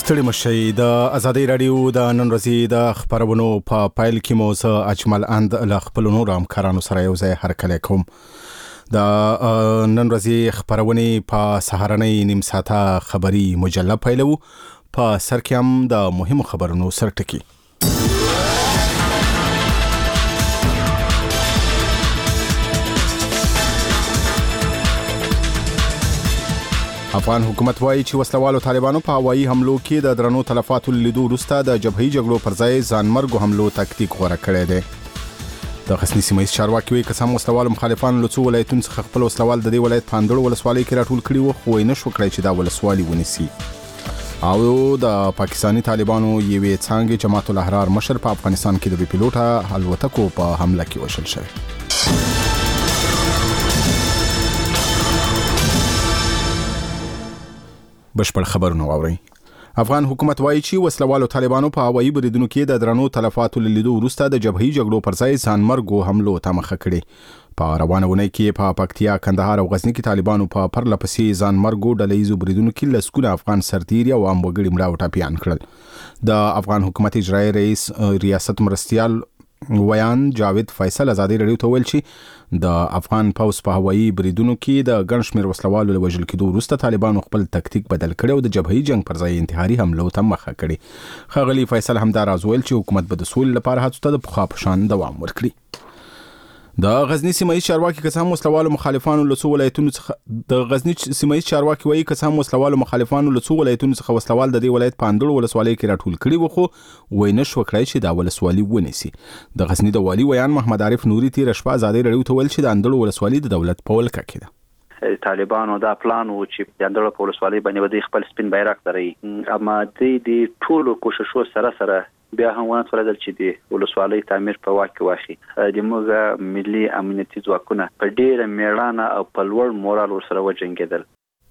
ستړي مشي د ازادي رادیو د نن ورځې د خبرونو په پایل کې مو زه اجمل اند له خپل نور همکارانو سره یو ځای هرکلی کوم. د نن ورځې خبرونه په سهارنۍ نیم ساعته خبري مجله پیلو. په سر کې هم د مهمو خبرونو سرټکی. افغان حکومت وایي چې وسلوالو طالبانو په هوایي حملو کې د درنو تلفاتو لیدو وروسته د جبهي جګړو پر ځای ځانمرګو حملو تکتیک غوره کړی دی. د غزني سیمه ییز چارواکي وایي که څه هم وسلوالو مخالفانو له څو ولایتونو څخه خپل وسلوال د دې ولایت په اندړو ولسوالۍ کې راټول کړي وو، خو یې نشو کړی چې دا ولسوالي ونیسي. او د پاکستاني طالبانو یوې څانګې جماعت الاحرار مشر په افغانستان کې د بي پیلوټه الوتکو په حمله کې وشل شوی. بشپړ خبرونه واورئ. افغان حکومت وایي چې وسلوالو طالبانو په هوایي بریدونو کې د درنو تلفاتو لیدو وروسته د جبهي جګړو پر ځای ځانمرګو حملو ته مخه کړې. په روانه ونې کې په پکتیا، کندهار او غزني کې طالبانو په پرله پسې ځانمرګو ډلهیزو بریدونو کې لسګونه افغان سرتیري او عام وګړي مړه او ټپیان کړل. د افغان حکومت اجرایي رئیس ریاست مرستیال ویان جاوید فیصل ازادي رادیو ته ویل چې د افغان پوځ په هوایي بریدونو کې د ګڼ شمېر وسلوالو له وژل کېدو وروسته طالبانو خپل تکتیک بدل کړی او د جبهي جنگ پر ځای انتحاري حملو ته مخه کړې. ښاغلي فیصل همدا راز ویل چې حکومت به د سولې لپاره هڅو ته د پخوا په شان دوام ورکړي. د غزني سیمه ییز چارواکي که څه هم وسلوالو مخالفانو له څو ولایتونو څخه وسلوال د دې ولایت په اندړو ولسوالۍ کې راټول کړي وو، خو وایي نشو کړی چې دا ولسوالي ونیسي. د غزني د والي ویان محمد عارف نوري تېره شپه ازادي رادیو ته ویل چې د اندړو ولسوالي د دولت په ولکه کې ده. طالبانو دا پلان و چې د اندړو په ولسوالۍ باندې ودی خپل سپین بیرغ دري، اما د ټولو کوششو سره بیا هم ونه توانېدل چې د ولسوالۍ تعمیر په واک کې واخلي. د موږ ملي امنیتي ځواکونه په ډېره میړانه او په لوړ مورال ورسره وجنګېدل.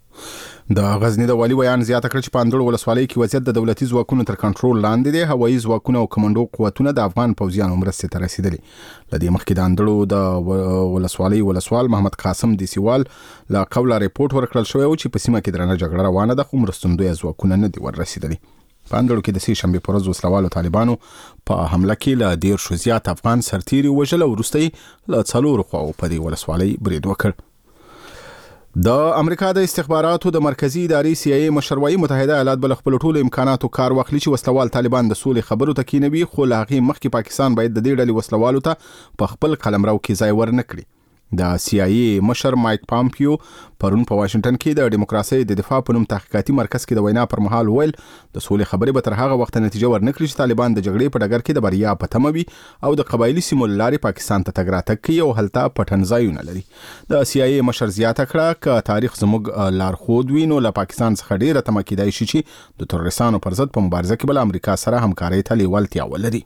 د غزني د والي ویان زیاته کړ چې په اندړو ولسوالۍ کې وضعیت د دولتي ځواکونو تر کنټرول لاندې دی. هوایي ځواکونه او کمانډو قوتونه د افغان پوځیانو مرستې ته رسیدلي. له دې مخکې د اندړو د ولسوالۍ ولسوال محمد قاسم دیسیوال له قوله ریپورت ورکړل شوی و چې په سیمه کې درنه جګړه روانه ده، خو مرستندویه ځواکونه نه دي ورسیدلي. په اندړو کې د سې شنبې په ورځ وسلوالو طالبانو په حمله کې له 10 زیات افغان سرتیري وژل او وروسته یې له 4 خواو په دې ولسوالۍ برید وکړ. د امریکا د استخباراتو د مرکزی ادارې CIA مشر وایي متحده ایالات بل خپل ټولو امکاناتو کار واخلي چې وسلوال طالبان د سولې خبرو ته کینوي، خو لا هغې مخکې پاکستان باید د دې ډلې وسلوالو ته په خپل قلمرو کې ځای ورنه کړي. د CIA مشر مایک پامپیو پرون په واشنگټن کې د دیموکراسي د دفاع په نوم تحقیقاتي مرکز کې د وینا پر مهال ویل د سولې خبرې به تر هغه وخت نتیجه ورنکړي چې طالبان د جګړې په ډګر کې د بریا په تمه وي او د قبایلی سیمو لارې پاکستان ته تګ راتګ کوي او هلته پټن ځایونه لري. د CIA مشر زیاته کړه چې تاریخ زموږ لارښود وي نو له پاکستان څخه ډیره تمه کیدای شي چې د تروریستانو پر ضد په مبارزه کې بل امریکا سره همکاري ته لیوالتیا ولري.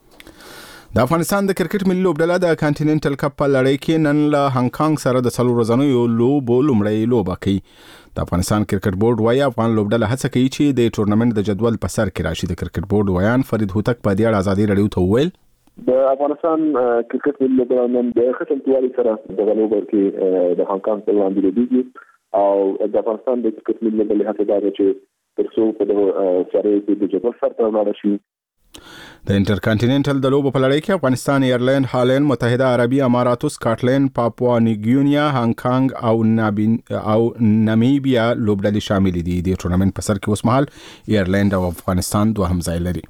د افغانستان د کرکټ ملي لوبډله د کانټیننټل کپ په لړۍ کې نن له هانګ کانګ سره د 4 ورځنیو لوبو لومړۍ لوبه کوي. د افغانستان کرکټ بورډ وایي افغان لوبډله هڅه کوي چې د ټورنمنت د جدول په سر کې راشي. د کرکټ بورډ ویان فرید هوتک په دې اړه ازادي رادیو ته وویل د افغانستان کرکټ ملي لوبډله نن د ختموالي سره د لوبو کې د هانګ کانګ په وړاندې لوبېږي او د افغانستان د کرکټ ملي لوبډلې هڅه ده چې ترڅو په دغه سره د جدول سر ته ولاړ شي. د انټرکانټیننټل د لوبو په لړۍ کې افغانستان، ایرلند، هالند، متحده عربي اماراتو، سکاټلند، پاپوا نیوګینیا، هانګ کانګ او نامیبیا لوبډلې شامل دي. د ټورنمنت په سر کې اوس مهال ایرلند او افغانستان دوهم ځای لري.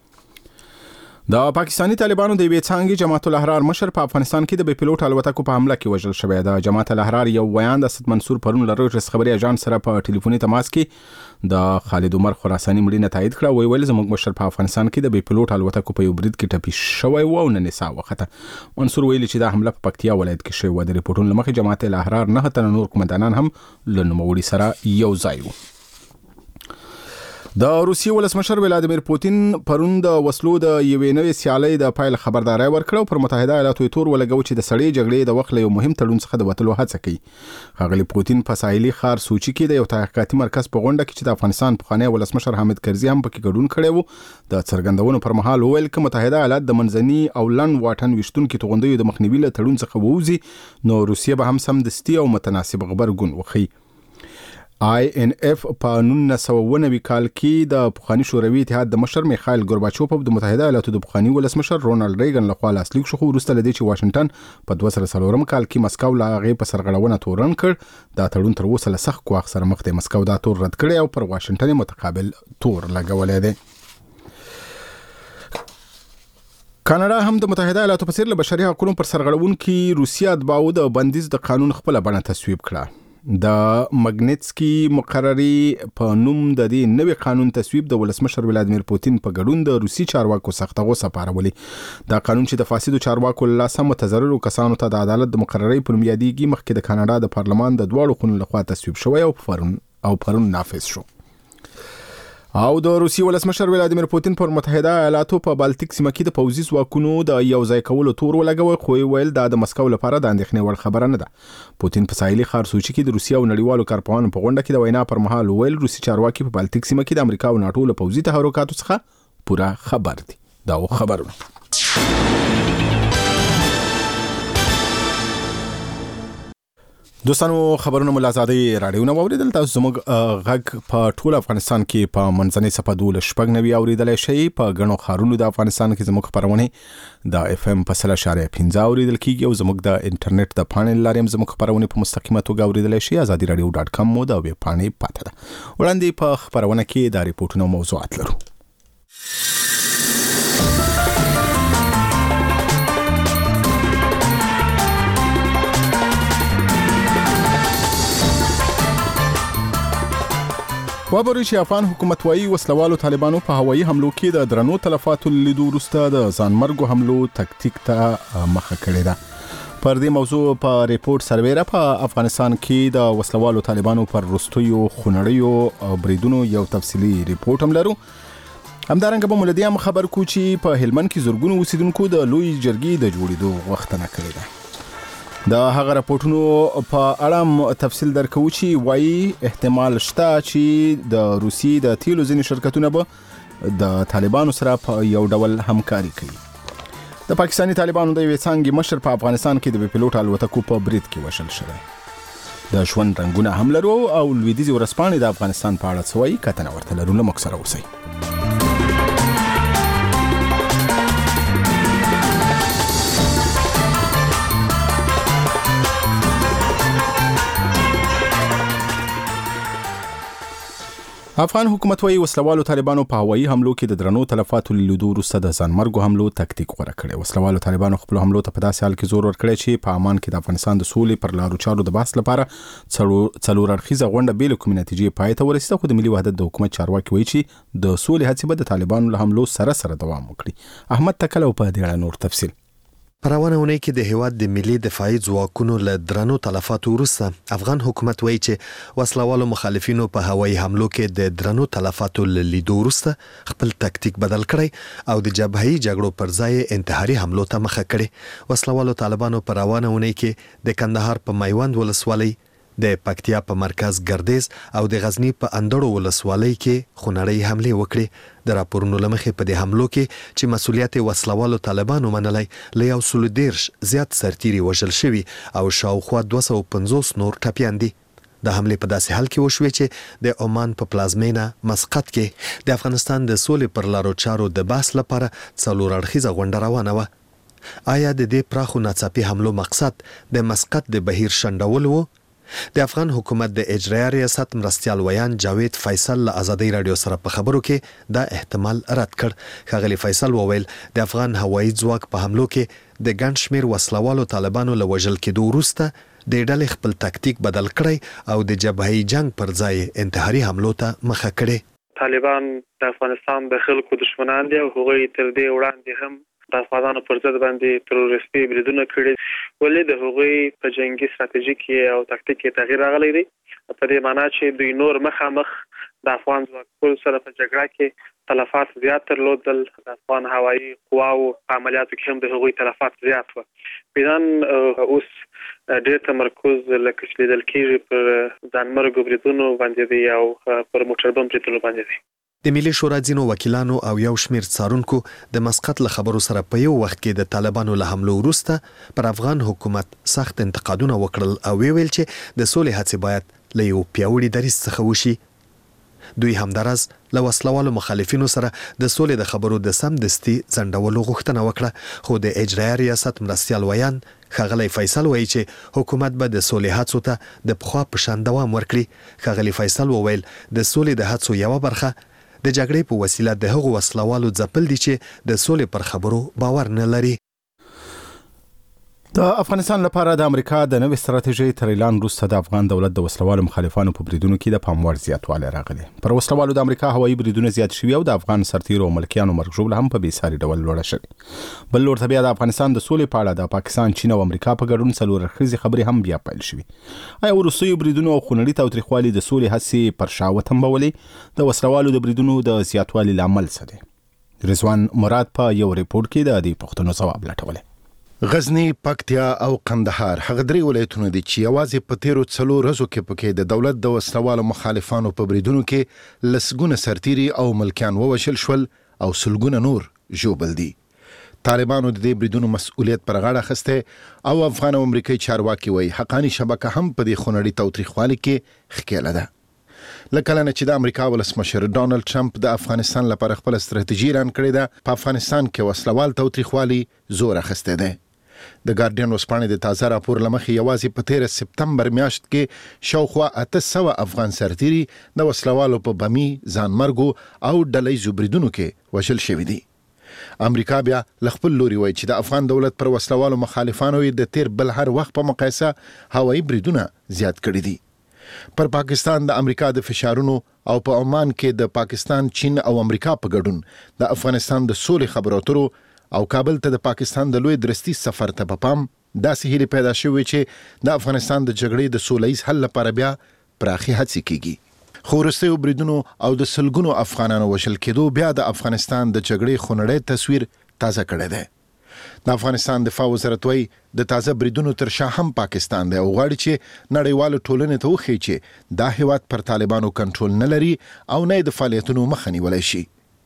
د پاکستاني طالبانو د یوې څانګې جماعت الاحرار مشر په افغانستان کې د بي پیلوټ الوتکو په حمله کې وژل شوی. د جماعت الاحرار یو ویان د اسد منصور پرون له رویټرز خبري اژانس سره په ټلیفوني تماس کې د خالد عمر خراساني مړینه تایید کړه. ویل زموږ مشر په افغانستان کې د بي پیلوټ الوتکو په یو برید کې ټپي شوی و او نن سا وخته. منصور ویل چې دا حمله په پکتیا ولایت کې شوی و. د ریپورتونو لمخې جماعت الاحرار 9 تنه نور قومندانان هم له نوموړي سره یو ځای وو. د روسیې ولسمشر ولادیمیر پوتین پرون د وسلو د یوې نوې سیالۍ د پایل خبرداري ورکړه. پر متحده ایالاتو تور ولګو چې د سړې جګړې د وخت له یو مهم تړون څخه د وټلو هڅه کوي. ښاغلي پوتین په ساحلي ښار سوچي کې د یو تحقیقاتي مرکز په غونډه کې چې د افغانستان پخوانی ولسمشر حامد کرزي هم پکې ګډون کړی وو د څرګندونو پر مهال وویل چې متحده ایالات د منځني او لنډ واټن وشتونکو توغندیو د مخنیوي له تړون څخه ووځي نو روسیه به هم سمدستي او متناسب غبرګون وخی. INF په 1990 کال کې د پخوانی شوروي اتحاد د مشر میخائیل ګورباچوف د متحده ایالاتو د پخوانی ولسمشر رونالد ریګن لخوا لاسلیک شو، وروسته لدې چې واشنگټن په 2004 کال کې مسکو لا غي په سرغړونه تورن کړ. دا تړون تر اوسه له سخت کوخ سره مخ دی. مسکو دا تور رد کړی او پر واشنگټن متقابل تور لګولې دی. کاناډا هم د متحده ایالاتو په څیر له بشري حقوقو پر سرغړونکو روسیا د باو د بندیز د قانون خپل بڼه تصویب کړه. د ماګنټسکي مقرري په نوم د دې نوې قانون تصویب د ولسمشر ولادیمیر پوتین په ګډون د روسي چارواکو سخت غوسه پارولې. دا قانون چې د فاسدو چارواکو له لاسه متضررو کسانو ته د عدالت د مقرري په نوم یادېږي، مخکې د کاناډا د پارلمان د دواړو خونو لخوا تصویب شوی او پرون نافذ شو. او د روسي ولسمشر ولادیمیر پوتین پر متحده ایالاتو په بالټیک سیمه کې د پوځي ځواکونو د یو ځای کولو تور ولګوي، خو ویل دا د مسکو لپاره د اندېښنې وړ خبره نه ده. پوتین په ساحلي ښار سوچي کې د روسیا او نړیوالو کارپوهانو په غونډه کې د وینا پر مهال ویل روسي چارواکي په بالټیک سیمه کې د امریکا او ناتو له پوځي تحرکاتو څخه پوره خبر دي. دا خبرونه دوستانو خبرونه ملازادي رادیو نو اوریدل. تاسو زموږ غږ په ټول افغانستان کې په منځنۍ صفه 12 اوریدل شي. په غنو خارونو د افغانستان کې زموږ خبرونه د FM په 3.15 اوریدل کیږي او زموږ د انټرنیټ د پانل لارې زموږ خبرونه په مستقیمه توګه اوریدل شي. azadiradio.com مو د ویب پاڼې پاته ده. وړاندې په خبرونه کې د ریپورتونو موضوعات لرو. وبري چې افغان حکومت وايي وسلوالو طالبانو په هوایي حملو کې د درنو تلفاتو لیدو وروسته د ځانمرګو حملو تکتیک ته مخه کړې ده. پر دې موضوع په ریپورت سربېره په افغانستان کې د وسلوالو طالبانو پر وروستیو خونړیو بریدونو یو تفصیلی ریپورت هم لرو. همدارنګه به مولدي هم خبر کو چې په هلمند کې زورګونو اوسیدونکو د لوی جرګې د جوړېدو غوښتنه کړې ده. د هغه راپورټونو په اړه تفصیل درکو چې وایي احتمال شته چې د روسي د تیلو ځینې شرکتونه به د طالبانو سره په یو ډول همکاري کوي. د پاکستاني طالبانو د یوې څانګې مشر په افغانستان کې د پیلوټ الوتکو په برید کې وشل شوی. د ژوند رنګونه هم لرو او لویدیځي ورځپاڼې د افغانستان په اړه څه وایي کتنه ورته لرو. له موږ سره اوسئ. افغان حکومت وايي وسلوالو طالبانو په هوایي حملو کې د درنو تلفاتو لیدو وروسته د ځانمرګو حملو تکتیک غوره کړی. وسلوالو طالبانو خپل حملو ته په داسې حال کې زور ورکړی چې په امان کې د افغانستان د سولې پر لارو چارو د بحث لپاره څلور اړخیزه غونډه بې له کومې نتیجې پای ته ورسېده، خو د ملي وحدت د حکومت چارواکي وایي چې د سولې هڅې به د طالبانو له حملو سره دوام وکړي. احمد تکل په دې اړه نور تفصیل. پروانه ونې کې د هیواد د ملي دفاعي ځواکونو له درنو تلفاتو وروسته افغان حکومت وایي چې وسلوالو مخالفینو په هوایي حملو کې د درنو تلفاتو لیدو وروسته خپل تکتیک بدل کړی او د جبهي جګړو پر ځای انتحاري حملو ته مخه کړې. وسلوالو طالبانو په روانه ونې کې د کندهار په میوند ولسوالۍ، د پکتیا په مرکز ګردیز او د غزنی په اندړو ولسوالۍ کې خونړۍ حملې وکړې. د راپورونو لمخې په دې حملو کې چې مسؤلیت وسلوالو طالبانو منلای له 130 زیات سرتیري وژل شوي او شاوخوا 250 نور ټپیان دي. د حملې په داسې حال کې وشوې چې د عمان په پلازمینه مسقط کې د افغانستان د سولې پر لارو چارو د بحث لپاره څلور اړخیزه غونډه روانه وه. آیا د دې پراخو ناڅاپي حملو مقصد د مسقط د بهیر شنډول و؟ د افغان حکومت د اجرایه ریاست مرستیال ویان جاوید فیصل له ازادي رادیو سره په خبرو کې دا احتمال رد کړ. ښاغلي فیصل وویل د افغان هوایي ځواک په حملو کې د ګڼ شمېر وسلوالو طالبانو له وژل کېدو وروسته د ډلې خپل تکتیک بدل کړی او د جبهي جنگ پر ځای انتحاري حملو ته مخه کړې. طالبان د افغانستان د خلکو دشمنان دي او هغوی تر دې وړاندې هم د افغانانو پر ضد باندې تروریستي بریدونه کړي، ولې د هغوی په جنگي ستراتیژي کې او تکتیک کې تغییر راغلی دی. په دې معنی چې دوی نور مخامخ د افغان ځواکونو سره په جګړه کې تلفات زیات درلودل. د افغان هوایي قواو په عملیاتو کې هم د هغوی تلفات زیات و. پیدان اوس ډېر تمرکز لکه چې لیدل کېږي پر ځانمرګو بریدونو باندې دی او پر موټر بم بریدونو باندې دی. د ملي شورا ځینو وکیلانو او یو شمېر څارونکو د مسقط له خبرو سره په یو وخت کې د طالبانو له حملو وروسته پر افغان حکومت سخت انتقادونه وکړل او ویل چې د سولې هڅې باید له یو پیاوړي دریځ څخه وشي. دوی همدارس له وسلوالو مخالفینو سره د سولې د خبرو د سمدستي ځنډولو غوښتنه وکړه، خو د اجرایه ریاست مرستیال ویان ښاغلی فیصل وایي چې حکومت به د سولې هڅو ته د پخوا په شان دوام ورکړي. ښاغلی فیصل وویل د سولې د هڅو یوه برخه د جګړې په وسیله د هغو وسلوالو ځپل دي چې د سولې پر خبرو باور نه لري. د افغانستان لپاره د امریکا د نوې ستراتیژۍ تر اعلان وروسته د افغان دولت د وسلوالو مخالفانو په بریدونو کې د پام وړ زیاتوالی راغلی. پر وسلوالو د امریکا هوایي بریدونه زیات شوي او د افغان سرتیرو او ملکیانو مرګ ژوبله هم په بېساري ډول لوړه شوې. بل لور ته بیا د افغانستان د سولې په اړه د پاکستان، چین او امریکا په ګډون څلور اړخیزې خبرې هم بیا پیل شوي. آیا وروستیو بریدونو او خونړي تاوتریخوالي د سولې هڅې پر شا وتمبولې؟ د وسلوالو د بریدونو د زیاتوالي لامل څه دی؟ رضوان مراد په یو ریپورت کې د دې پوښتنو ځواب لټولی. غزنی، پکتیا او قندهار هغه درې ولایتونه دي چې یوازې په تیرو 4 ورځو کې پکې د دولت د وسلوالو مخالفانو په بریدونو کې لسګونه سرتیري او ملکیان ووژل شول او سلګونه نور ژوبل دي. طالبانو د دې بریدونو مسؤلیت پر غاړه اخیسته او افغان او امریکایي چارواکي وایي حقانی شبکه هم په دې خونړي تاوتریخوالي کې ښکېله ده. لکه نه چې د امریکا ولسمشر ډونالد ټرمپ د افغانستان لپاره خپل ستراتیژي اعلان کړې ده، په افغانستان کې وسلوال تاوتریخوالي زور اخیسته ده. د ګارډین وسپانې د تازه راپور لمخې یوازې په 13 سپتمبر میاشت کې شاوخوا 800 افغان سرتیري د وسلوالو په بمی، ځانمرګو او ډلهیزو بریدونو کې وژل شوي دي. امریکا بیا له خپل لوري وایي چې د افغان دولت پر وسلوالو مخالفانو د تیر بل هر وخت په مقایسه هوایي بریدونه زیات کړي دي. پر پاکستان د امریکا د فشارونو او په عمان کې د پاکستان، چین او امریکا په ګډون د افغانستان د سولې خبرو اترو او کابل ته د پاکستان د لوی درستی سفر ته په پام داسې هیله پیدا شوې چې د افغانستان د جګړې د سولهییز حل لپاره بیا پراخي هڅې کیږي. خو وروستیو بریدونو او د سلګونو افغانانو وژل کېدو بیا د افغانستان د جګړې خونړی تصویر تازه کړی دی. د افغانستان دفاع وزارت وایي د تازه بریدونو تر شا هم پاکستان دی او غواړي چې نړیوالو ټولنې ته وښیي چې دا هیواد پر طالبانو کنټرول نه لري او نه د فعالیتونو مخه نیولی شي.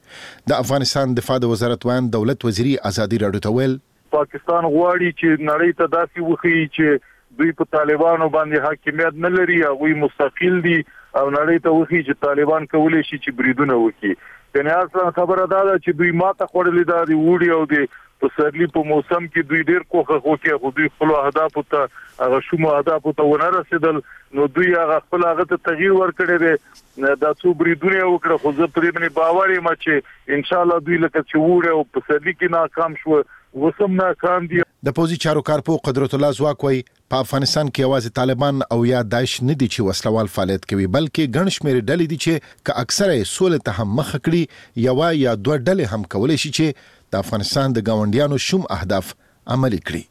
د افغانستان دفاع د وزارت وان دولت وزیری ازادي راډیو ته ویل پاکستان غواړي چې نړۍ ته داسې وښیي چې دوی په طالبانو باندې حاکمیت نه لري، هغوی مستقل دي او نړۍ ته وښیي چې طالبان کولی شي چې بریدونه وکړي. یعنې اصلا خبره دا ده چې دوی ماته خوړلې ده د وړي او د پسرلی په موسم کې دوی ډیر کوخه وکړي، خو دوی خپل اهداف ته هغه شوم اهداف ته ونه رسیدل، نو دوی هغه خپل هغه ته تغییر ورکړي دي. دا څو بریدونه وکړه خو زه پرې باندې باور یم چې ان شاء الله دوی لکه چې وړي او پسرلی کې ناکام شو وسم ناکام دي. د پوزي چارو کارپو قدرت الله زواک وایي په افغانستان کې یوازې طالبان او یا داعش نه دي چې وسلوال فعالیت کوي، بلکې ګڼ شمېر ډلې دي چې که اکثره سولې ته هم مخ کړي یو یا دوه ډلې هم کولای شي چې د افغانستان د ګاونډیانو شوم اهداف عملي کړي.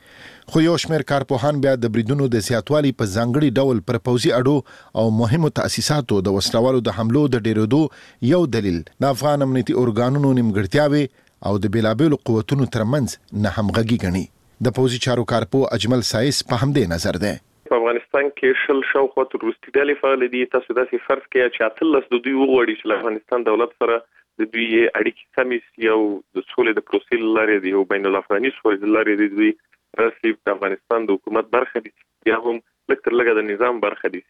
خو یو شمېر کارپوهان بیا د بریدونو د زیاتوالي په ځانګړي ډول پر پوځي اډو او مهمو تاسیساتو د وسلوالو د حملو د ډیرېدو یو دلیل د افغان امنیتي ارګانونو نیمګړتیاوې او د بیلابیلو قوتونو ترمنځ نه همغږي ګڼي. د پوځي چارو کارپو اجمل سایس په همدې نظر ده. په افغانستان کې شل شاوخوا روسي ډلې فعال دي. تاسو داسې فرض کړئ چې 18 د دوی وغواړي چې افغانستان دولت سره د دوی اړیکې سمې یو د سولې د پروسې لارې دی او بین الافغاني سولې لارې دی دوی رسمي د افغانستان د حکومت برخه دي یا هم لکه لږه د نظام برخه دي.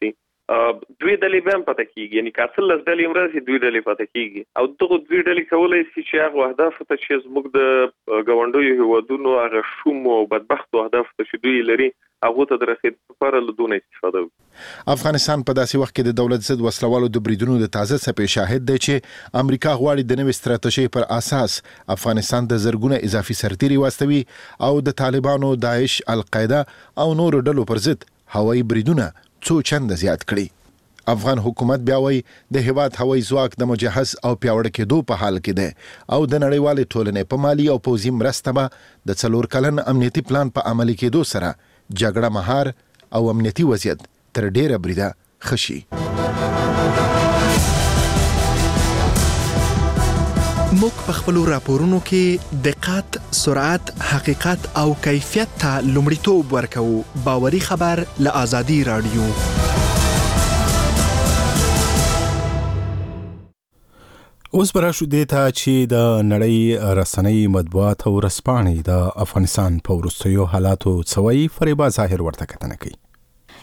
دوی ډلې به هم پاتې کیږي، یعنی کاڅل ډلې مرسي دوی ډلې پاتې کیږي او دغه دوی ډلې کولای شي چې هغه اهداف ته چې زموږ د غونډو هیوادونو هغه شوم او بدبخت اهداف ته چې دوی لري هغه ته درسید لپاره له دونه استفاده وکړي. افغانستان په داسې وخت کې د دولت ضد وسلوالو د بریدونو د تازه څپې شاهد دی چې امریکا غواړي د نوې ستراتیژۍ پر اساس افغانستان د زرګونه اضافي سرتیري واستوي او د طالبانو، داعش، القاعده او نورو ډلو پر ضد هوایي بریدونه څو چنده زیات کړي. افغان حکومت بیا وایي د هیواد هوایي ځواک د مجهز او پیاوړي کېدو په حال کې دی او د نړیوالې ټولنې په مالي او پوځي مرسته به د 4 کلن امنیتي پلان په عملي کېدو سره جګړه مهار او امنیتي وضعیت تر ډیره بریده خشي. موږ په خپل راپورونو کې دقت، سرعت، حقیقت او کیفیت ته لومړیتوب ورکوو. باوري خبر له آزادي رادیو. اوس براشو دیتا چې د نړۍ رسنۍ، مطبوعات او ورځپاڼې د افغانستان په وروستیو حالاتو څه وایي. فریبا ظاهر ورته کتنه کوي.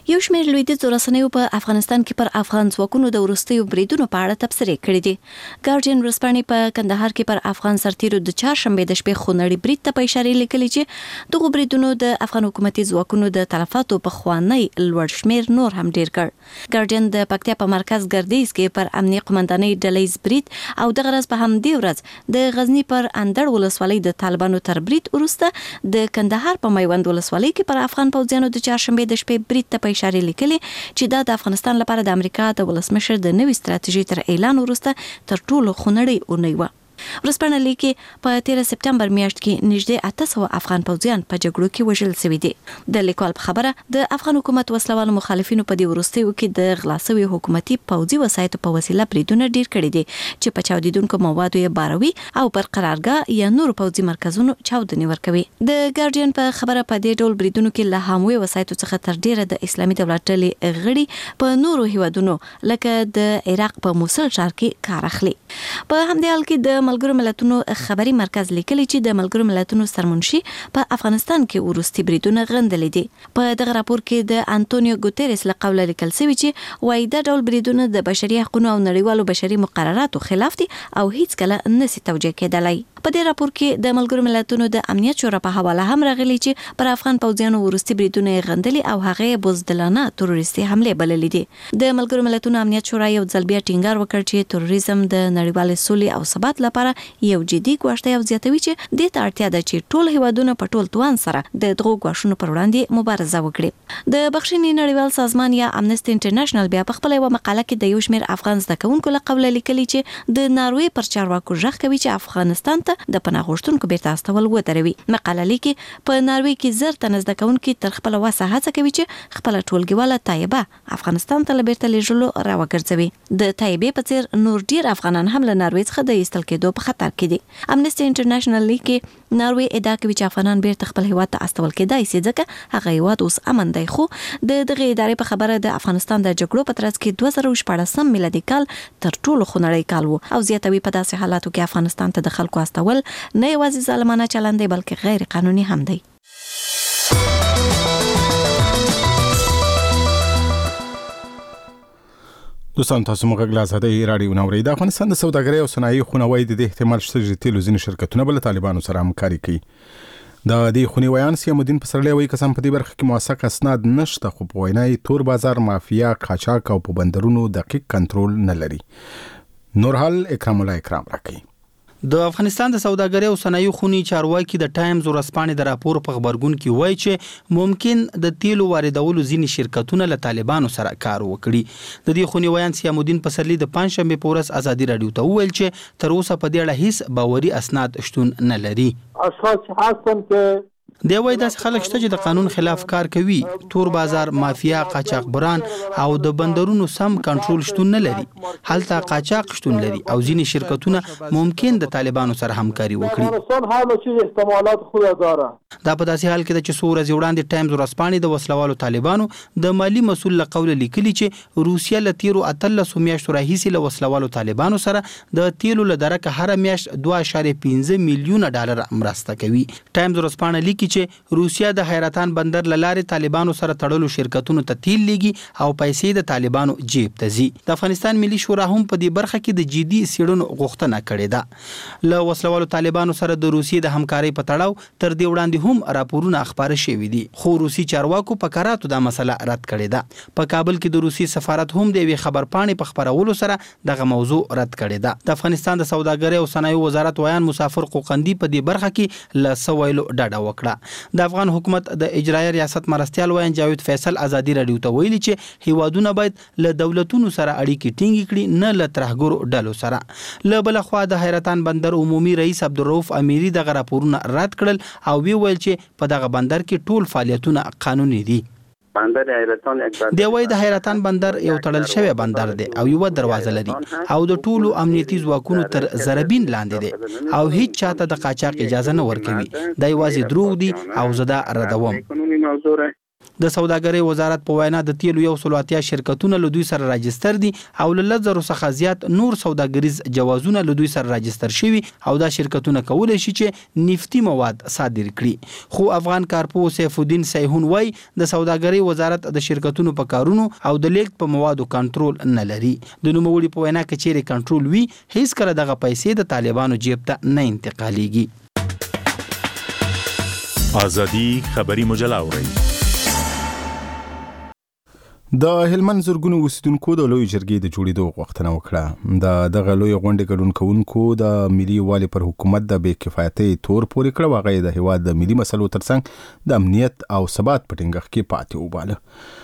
یو شمېر لویدیځو رسنیو په افغانستان کې پر افغان ځواکونو د وروستیو بریدونو په اړه تبصرې کړې دي. ګارډین ورځپاڼې په کندهار کې پر افغان سرتیرو د چهارشنبې د شپې خونړي برید ته په اشاره لیکلي چې دغه بریدونو د افغان حکومتي ځواکونو د تلفاتو په خوانی لوړ شمېر نور هم ډیر کړ. ګارډین د پکتیا په مرکز ګردیز کې پر امنیه قومندانۍ ډلهیز برید او دغه ورځ په همدې ورځ د غزنی پر اندړ ولسوالۍ د طالبانو تر برید وروسته د کندهار په میوند ولسوالۍ کې پر افغان پوځیانو د چهارشنبې د شپې برید ته اشاره لیکلي چې دا د افغانستان لپاره د امریکا د ولسمشر د نوې ستراتیژي تر اعلان وروسته تر ټولو خونړۍ اونۍ وه. ورځپاڼه لیکي په 13 سپټمبر میاشت کې نږدې 800 افغان پوځیان په جګړو کې وژل شوي دي. د لیکوال په خبره د افغان حکومت وسلوالو مخالفینو په دې وروستیو کې د غلاصوي حکومتي پوځي وسایطو په وسیله بریدونه ډیر کړي دي چې په چاودیدونکو موادو یې باروي او پر قرارګاه یا نور پوځي مرکزونو چاودنې ورکوي. د ګارډین په خبره په دې ډول بریدونو کې له هاموي وسایطو څخه تر ډیره د اسلامي دولت ډلې غړي په نورو هیوادونو لکه د عراق په موصل ښار کې کار اخلي. په همدې حال کې د ملګرو ملتونو خبري مرکز لیکلي چې د ملګرو ملتونو سرمنشي په افغانستان کې وروستي بریدونه غندلې دي. په دغه راپور کې د انټونیو ګوتریس له قوله لیکل شوی چې وايي دا ډول بریدونه د بشري حقوقو او نړیوالو بشري مقرراتو خلاف دي او هیڅ کله نشي توجیه کېدلای. په دې راپور کې د ملګرو ملتونو د امنیت شورا په حواله هم راغلي چې پر افغان پوځیانو وروستي بریدونه غندلي او هغه بزدلانه تروریستي حمله بللې دي. د ملګرو ملتونو امنیت شورا یو ځل بیا ټینګار وکړ چې تروریزم د نړیوال سولې او ثبات لپاره یو جدي ګواښ دی او زیاتوي چې د ته اړتیا ده چې ټول هیوادونه په ټول توان سره د دغو ګواښونو پر وړاندې مبارزه وکړي. د بخښنې نړیوال سازمان یا امنسټي انټرنیشنل بیا په خپل یو مقاله کې د یو شمېر افغان زده کوونکو له قوله لیکلي چې د ناروې پر چارواکو ژغ کوي چې افغانستان ته د پناه غوښتونکو بیرته استول ودروي. مقاله لیکي په ناروې کې زر تنه زده کوونکي تر خپل وسه هڅه کوي چې خپل ټولګیواله طیبه افغانستان ته بیرته لیږلو راوګرځوي. د طیبې په څیر نور ډیر افغانان هم له ناروې څخه د ایستل کېدو په خطر کې دي. امنسټي انټرنیشنل لیکي ناروې ادعا کوي چې افغانان بیرته خپل هیواد ته استول کېدای شي ځکه هغه هیواد اوس امن دی. خو د دغه ادارې په خبره د افغانستان د جګړو په ترڅ کې 2014 میلادي کال تر ټولو خونړی کال و او زیاتوي په داسې حالاتو کې افغانستان ته د خلکو استول نه یوازې ظالمانه چلند دی بلکې غیر قانوني هم دی. دوستان تاسو موږ غلا زده رادیو نوري د افغانستان د سوداګرۍ او صنایع خونوي د احتمال شته چې تیلو ځینې شرکتونه بل طالبانو سره همکاري کوي. د دې خونی ویان سیمودین پسرلی وایي کسان په دې برخه کې موثق اسناد نشته خو په وینای تور بازار مافیا قاچاق او په بندرونو دقیق کنټرول نه لري. نورحال اکرام الله اکرام راکړي. د افغانستان د سوداګرۍ او صنایع خونی چارواکي د ټایمز ورځپاڼې د راپور په خبرګون کې وایي چې ممکن د تیلو واردولو ځینې شرکتونه له طالبانو سره کار وکړي. د دې خونی ویان سیمودین پسرلی د پنځشنبه په ورځ ازادي رادیو ته وویل چې تر اوسه په دې اړه هیڅ باوري اسناد شتون نه لري. اساس حسن که دی وای داس خلک شته چې د قانون خلاف کار کوي، تور بازار مافیا قاچاقبران او د بندرونو سم کنټرول شتون نه لري. هلته قاچاق شتون لري او ځینې شرکتونه ممکن د طالبانو سره همکاري وکړي. دا په داسې حال کې ده چې څو ورځې وړاندې ټایمز ورځپاڼې د وسلوالو طالبانو د مالی مسؤل له قوله لیکلي چې روسیه له تیرو 13 میاشتو راهیسې له وسلوالو طالبانو سره د تیلو له درکه هر میاشت 2.15 میلیونه ډالر مرسته کوي. ټایمز ورځپاڼه لیکي چې روسیه د حیرتان بندر لاره طالبانو سره تړلو شرکتونو ته تیل لیږي او پیسې د طالبانو جیب ته ځي. د افغانستان ملي شورا هم په دې برخه کې د جدي سیړنو غوښتنه کړې ده. له وسلوالو طالبانو سره د روسیې د همکارۍ په تړاو تر دې وړاندې هم راپورونه خبره شوي دي، خو روسي چارواکو په کراتو دا مسله رد کړې ده. په کابل کې د روسي سفارت هم د یوې خبرپاڼې په خبرولو سره دغه موضوع رد کړې ده. د افغانستان د سوداګرۍ او صنایع وزارت ویان مسافر قوقندي په دې برخه کې له سویلو ډډه وکړه. د افغان حکومت د اجرایه ریاست مرستیال ویان جاوید فیصل ازادي رادیو ته ویلي چې هیوادونه باید له دولتونو سره اړیکې ټینګې کړي، نه له ترهګرو ډلو سره. له بل خوا د حیرتان بندر عمومي رئیس عبدالرؤف امیری دغه راپورونه رد کړل او ویل چې په دغه بندر کې ټول فعالیتونه قانوني دي. بندر حیرتان دی وای د حیرتان بندر یو تړل شوی بندر دی او یو دروازه لري او د ټولو امنیتي ځواکونو تر زربین لاندې دی او هیڅ چاته د قاچاق اجازه نه ورکوي. دا یوازې دروغ دي او زه دا ردوم. د سوداګرۍ وزارت په وینا د تیلو 180 شرکتونه له دوی سره راجستر دي او له 1000 څخه زیات نور سوداګریز جوازونه له دوی سره راجستر شوي او دا شرکتونه کولای شي چې نفتی مواد صادر کړي. خو افغان کارپو سیف الدین سیحون وای د سوداګرۍ وزارت د شرکتونو په کارونو او د لیږد په موادو کنټرول نه لري. د نوموړي په وینا کې چیرې کنټرول وي هیڅ کله دغه پیسې د طالبانو جیب ته نه انتقالېږي. ازادي خبري مجله اوري. د هلمند زرګونو اوسیدونکو د لوی جرګې د جوړېدو غوښتنه وکړه. دغه لوی غونډې ګډون کوونکو د ملي یووالي پر حکومت د بې کفایتۍ تور پورې کړ. هغه د هیواد د ملي مسلو ترڅنګ د امنیت او ثبات په ټینګښت کې پاتې وباله.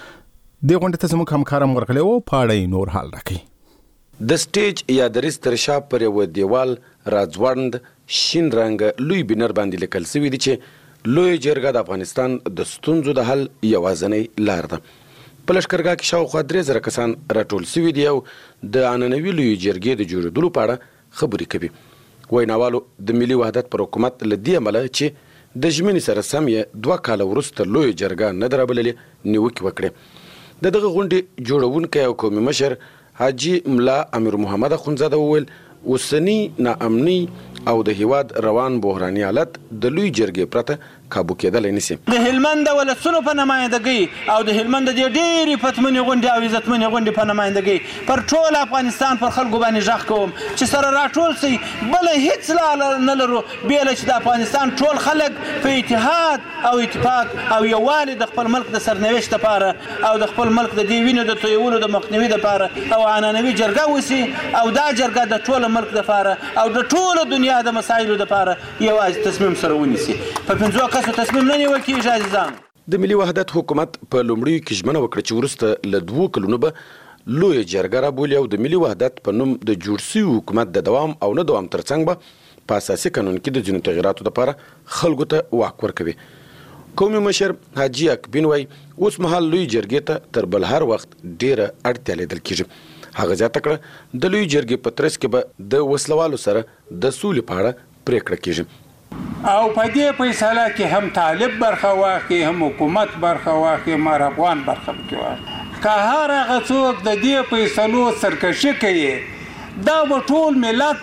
د غونډې ته زموږ همکار مرغلي او پاړې نور حال راکړي. د سټیج یا د ریسترشا پر یو دیوال راځوړند شین رنګ لوی بنر باندې لیکل شوی دی چې لوی جرګه د افغانستان د ستونزو د حل یوازینۍ لار ده. په لښکرګاه کې شاوخوا 3000 کسان راټول شوي دي او د عنعنوي لوی جرګې د جوړېدلو په اړه خبرې کوي. ویناوالو د ملي وحدت پر حکومت له دې امله چې د ژمنې سره سم یې 2 کاله وروسته لوی جرګه نه درابللې نیوکې وکړې. دغه غونډې جوړونکی او قومي مشر حاجی ملا امیر محمد اخونزاده وویل اوسنی ناامني او د هیواد روان بحراني حالت د لوی جرګې پرته کابو کېدلی نشي. د هلمند ولسونو په نمایندګۍ او د هلمند د ډېرې پتمنې غونډې او عزتمنې غونډې په نمایندګۍ پر ټول افغانستان پر خلکو باندې غږ کوم چې سره راټول سي بل هیڅ لاره نه لرو بیله چې د افغانستان ټول خلک په اتحاد او اتفاق او یووالي د خپل ملک د سرنوشت لپاره او د خپل ملک د دې وینو د تویولو د مخنیوي لپاره او عنعنوي جرګه وسي او دا جرګه د ټول ملک لپاره او د ټول دنیا د مسایلو لپاره یوازې تصمیم سره ونیسي. په 50 تصمیم نه نیول کېږي عزیزان. د ملي وحدت حکومت په لومړیو کې ژمنه وکړه چې وروسته له 2 کلونو به لوی جرګه رابولي او د ملي وحدت په نوم د جوړ شوي حکومت د دوام او نه دوام ترڅنګ به په اساسي قانون کې د ځینو تغییراتو لپاره خلکو ته واک ورکوي. قومي مشر حاجي اکبین وایي اوس مهال لوی جرګې ته تر بل هر وخت ډېره اړتیا لیدل کېږي. هغه زیاته کړه د لوی جرګې په ترڅ کې به د وسلوالو سره د سولې په اړه پریکړه کېږي. او په دې فیصله کې هم طالب برخه واخلي هم حکومت برخه واخلي هم افغان برخه واخلي. که هر هغه څوک د دې فیصلو سرکشي کوي دا به ټول ملت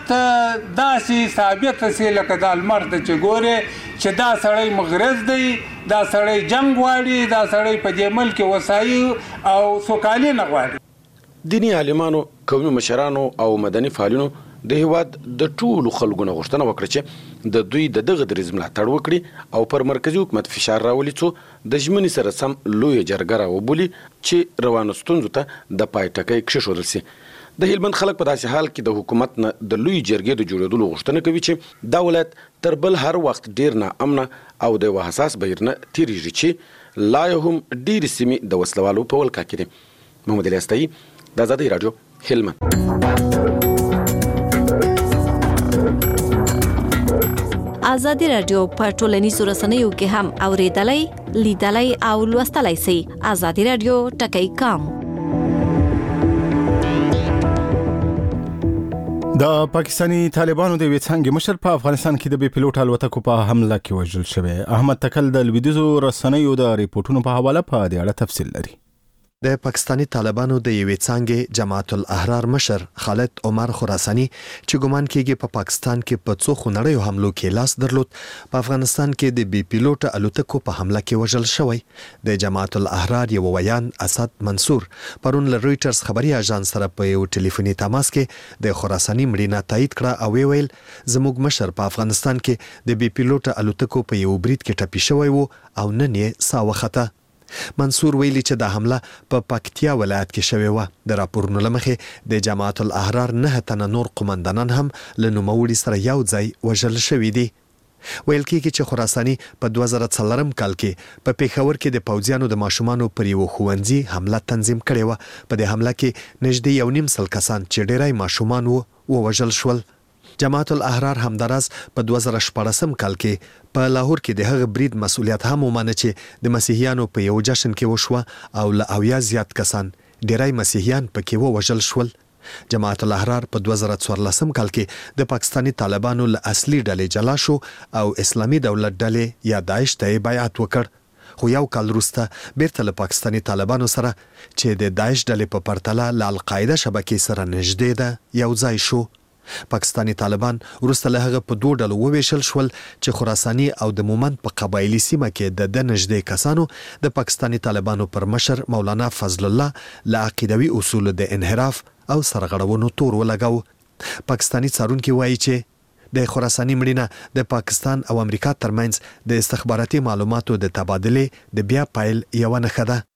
داسې ثابت شي لکه د لمر ته چې ګورې چې دا سړی مغرض دی دا سړی جنگ غواړي دا سړی په دې ملک وسایي او سوکالي نه غواړي. دینی عالمانو قومي مشرانو او مدني فعالینو د هیواد د ټولو خلکو نه غوښتنه وکړه چې د دوی د دغه دریځ ملاتړ وکړي او پر مرکزي حکومت فشار راولي څو د ژمنې سره سم لویه جرګه راوبولي چې روانو ستونزو ته د پای ټکی کېښودل سي. د هلمند خلک په داسې حال کې د حکومت نه د لوی جرګې د جوړېدلو غوښتنه کوي چې دا ولایت تر بل هر وخت ډېر ناامنه او د یو حساس بهیر نه تېرېږي چې لا یې هم ډېرې سیمې د وسلوالو په ولکه کې دي. محمد علي استایي د ازادۍ راډیو هلمند. ازادي راډیو په ټولنیزو رسنیو کې هم اوریدلای لیدلای او لوستلای شئ. ازادي راډیو ټکی کام. د پاکستانی طالبانو د ویڅنګ مشر په افغانستان کې د بي پيلوټ الوتکو په حمله کې وژل شوی. احمد تکل د لویدیزو رسنیو د ریپورتونو په حواله په دې اړه تفصیل لري. د پاکستانی طالبانو د یوې څانګې جماعت الاحرار مشر خالد عمر خراسانی چې ګمان کېږي په پاکستان کې په څو خونړیو حملو کې لاس درلود په افغانستان کې د بي پيلوټ الوتکو په حمله کې وژل شوی. د جماعت الاحرار یو ویان اسد منصور پرون له رويټرز خبري اژانس سره په یو ټلیفوني تماس کې د خراسانی مړینه تایید کړه او ویل زموږ مشر په افغانستان کې د بي پيلوټ الوتکو په یو برید کې ټپي شوی وو او نن یې ساه وخته. منصور ویلي چې د حمله په پکتیا ولایت کې شوې و. د راپورونو لمخې د جماعت الاحرار 9 تنه نور قومندانان هم له نوموړي سره یو ځای وژل شوي دي. ویل کېږي چې خراساني په 2004 کال کې په پیښور کې د پوځیانو د ماشومانو پر یو ښوونځي حمله تنظیم کړې و. په دې حمله کې نږدې 1.5 سل کسان چې ډېری ماشومان ووژل شول. جماعت الاحرار همداراز په 2014 کال کې په لاهور کې د هغه برید مسؤلیت هم ومانه چې د مسیحیانو په یو جشن کې وشوه او له 80 زیات کسان ډېری مسیحیان پکې ووژل شول. جماعت الاحرار په 2014 کال کې د پاکستانی طالبانو له اصلي ډلې جلا شو او اسلامي دولت ډلې یا داعش ته بیعت وکړ. خو یو کال وروسته بیرته له پاکستاني طالبانو سره چې د داعش ډلې په پرتله له القاعده شبکې سره نږدې ده یو ځای شو. پاکستاني طالبان وروسته له هغه په دوه ډلو وویشل شول چې خراساني او د مومند په قبایلي سیمه کې د نږدې کسانو د پاکستاني طالبانو پر مشر مولانا فضل الله له عقیدوي اصولو د انحراف او سرغړونو تور ولګاو. پاکستاني څارونکي وایي چې د خراساني مړینه د پاکستان او امریکا ترمنځ د استخباراتي معلوماتو د تبادلې د بیا پایل یو نښه ده.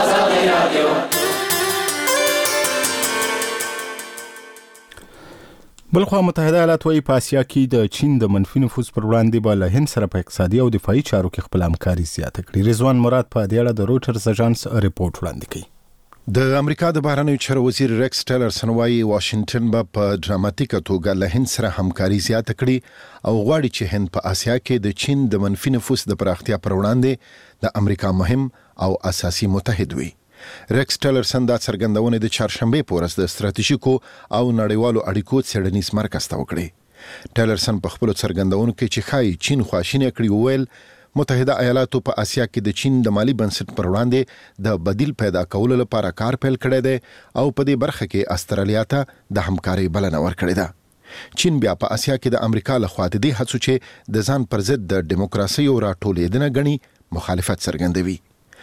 بلخوا متحده ایالات وايي په اسیا کې د چین د منفي نفوذ پر وړاندې به له هند سره په اقتصادي او دفاعي چارو کې خپل همکاري زیاته کړي. رضوان مراد په دې اړه د روټرز اژانس ریپورت وړاندې کوي. د امریکا د بهرنیو چارو وزیر ریکس ټیلرسن وايي واشنگټن به په ډراماتیکه توګه له هند سره همکاري زیاته کړي او غواړي چې هند په اسیا کې د چین د منفي نفوذ د پراختیا پر وړاندې د امریکا مهم او اساسي متحد وي. ریکس ټیلرسن دا څرګندونه د چهارشنبه په ورځ د ستراتیژیکو او نړیوالو اړیکو څېړنیز مرکز ته وکړي. ټیلرسن په خپل څرګندونو کې چې خای چین خواشینی کړی وویل متحده ایالاتو په اسیا کې د چین د مالی بنسټ پر وړاندې د بدیل پیدا کولو لپاره کار پیل کړی دی او په دې برخه کې استرالیا ته د همکارۍ بلنه ورکړې ده. چین بیا په اسیا کې د امریکا لخوا د دې هڅو چې د ځان پر ضد د دیموکراسي او راټولېدنه غني مخالفت څرګندوي.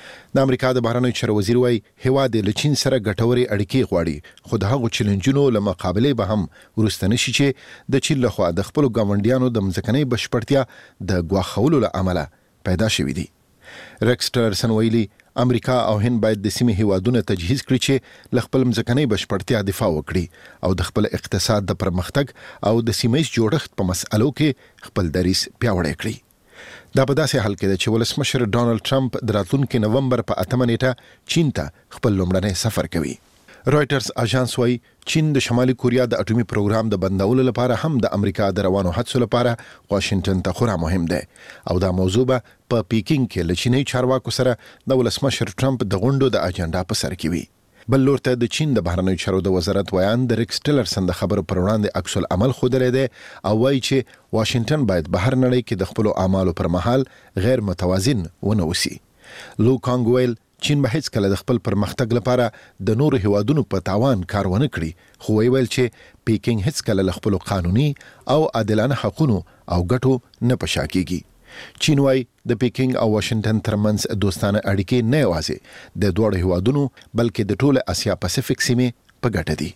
د امریکا د بهرنیو چارو وزیر وايي هیواد له چین سره ګټوري اړیکې غواړي خو د هغو چیلنجونو له مقابله به هم ورسته نشي چې د چین لخوا د خپل ګاونډیانو د مځکنۍ بشپړتیا د ګواښولو له امله پیدا شوې دي. ریکس ټیلرسن ویلي امریکا او هند باید د سیمې هیوادونو تجهیز کړي چې له خپل مځکنۍ بشپړتیا دفاع وکړي او د خپل اقتصاد د پرمختګ او د سیمه‌ییز جوړښت په مسألو کې خپل دریځ پیاوړی کړي. دا په داسې حال کې ده چې ولسمشر ډونالد ټرمپ د راتلونکي نومبر په 8 نیټه چین ته خپل لومړنی سفر کوي. رويټرز اژانس وايي چین د شمالي کوریا د اټومي پروګرام د بندولو لپاره هم د امریکا د روانو هڅو لپاره واشنگټن ته خورا مهم دی او دا موضوع به په پیکینګ کې له چیني چارواکو سره د ولسمشر ټرمپ د غونډو د اجنډا په سر کې وي. بل لور ته د چین د بهرنیو چارو د وزارت ویان د ریکس ټیلرسن د خبرو پر وړاندې عکس العمل ښودلی دی او وایي چې واشنگټن باید بهر نړۍ کې د خپلو اعمالو پر مهال غیر متوازن ونه وسی. لو کانګ ویل چین به هیڅ کله د خپل پرمختګ لپاره د نورو هیوادونو په تاوان کار ونه کړي خو ویل چې پیکینګ هیڅ کله له خپل قانوني او عادلانه حقوقو او ګټو نه پشا کیږي. چین وايي د پیکینګ او واشنگټن ترمنځ دوستانه اړیکې نه یوازې د دوه هیوادونو بلکې د ټوله اسیا پاسفیک سیمې په ګټه دي.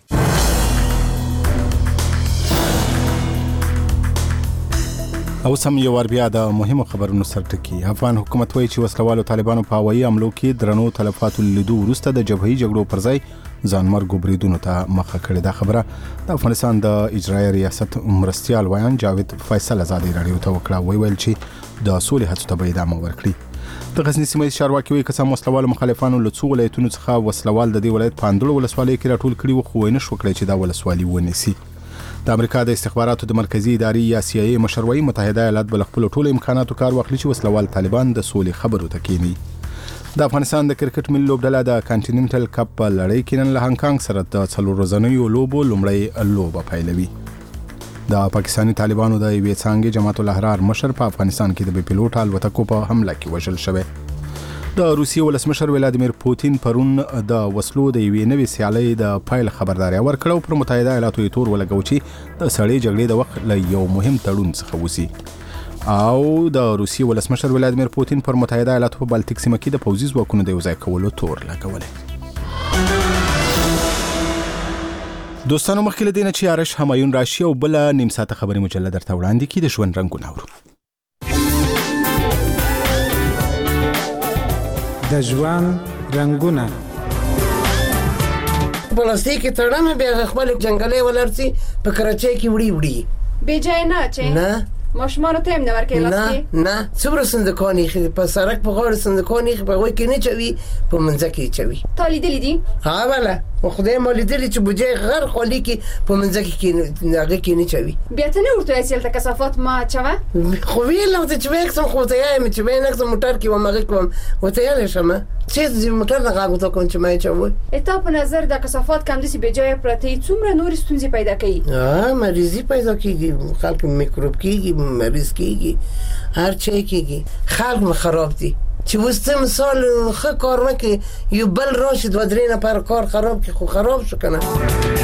او سم یو ور بیا د مهمو خبرونو سرټکی. افغان حکومت وایي چې وسلوالو طالبانو په هوایي حملو کې درنو تلفاتو لیدو وروسته د جبهي جګړو پر ځای ځانمرګو بریدونو ته مخه کړې. دا خبره د افغانستان د اجرایي ریاست مرستیال ویان جاوید فیصل ازادي رادیو ته وکړه. ویل چې د سولې هڅو ته به ادامه ورکړي. د غزنی سیمه چارواکي وایي که سم وسلوالو مخالفانو له څو ولایتونو څخه وسلوال د دې ولایت په اندړو ولسوالۍ کې راټول کړي وو خو نه شو کړی چې دا ولسوالي ونیسي. د امریکا د استخباراتو د مرکزی ادارې یا CIA مشروعي متحده ایالات بل خپل ټول امکاناتو کار واخلي چې وسلوال طالبان د سولې خبرو ته کینی. د افغانستان د کرکټ ملي لوبډله د کانټیننټل کپ په لړۍ کې نن له هانګ کانګ سره د 4 ورځنیو لوبو لومړی لوبه پیلوي. د پاکستاني طالبانو د یوې څانګې جماعت الاحرار مشر په افغانستان کې د پیلوټ الوتکو په حمله کې وژل شوی. د روسیې ولسمشر ولادیمیر پوتین پرون د وسلو د یوې نوې سیالۍ د پایل خبرداري ورکړه پر متحده ایالاتو یې تور ولګو چې د سړې جګړې د وخت له یو مهم تړون څخه وسی. او د روسیې ولسمشر ولادیمیر پوتین پر متحده ایالاتو په بالټیک سیمه کې د پوځي ځواکونو د یوځای کولو تور لګولې. دوستانو مخکې له دې نه چې آرش همایون راشي او بل نیم ساعته خبري مجله درته وړاندې کړي د ژوند رنگونه اورو. د ژوند رنگونه پلاستیک تړمه بیا خپل جنگلې ولرسي په کراچۍ کې وړي بے جای نه چې نه ماشومان ته هم نه ورکې لاسي نه څومره صندوقونه خې په سړک په غاړه صندوقونه خې په وای کې نه چوي په منځ کې چوي تا لیدلې دي ها والا خدای مو لیدلې چې بوجه غر خولي کې په منځ کې هغه کې نه چوي بیا ته نه ورته اصل تکثافات ما چوه خو ویل نو چې وکسم خو ته یې چې وینې نکسم موټر کې و مغه کوم وته یې شمه چې موټر نه غاغو ته کوم چې ما چوي اته په نظر د کثافات کم دي بے جای پرته څومره نور ستونزې پیدا کوي مریضي پیدا کیږي خلک میکروب کیږي مریض کیږي هر چی کیږي خلک خراب دي چې وسته مثال ښه کار وکړي یو بل راشي 2-3 نفر کار خراب کړي خو خراب شو کنه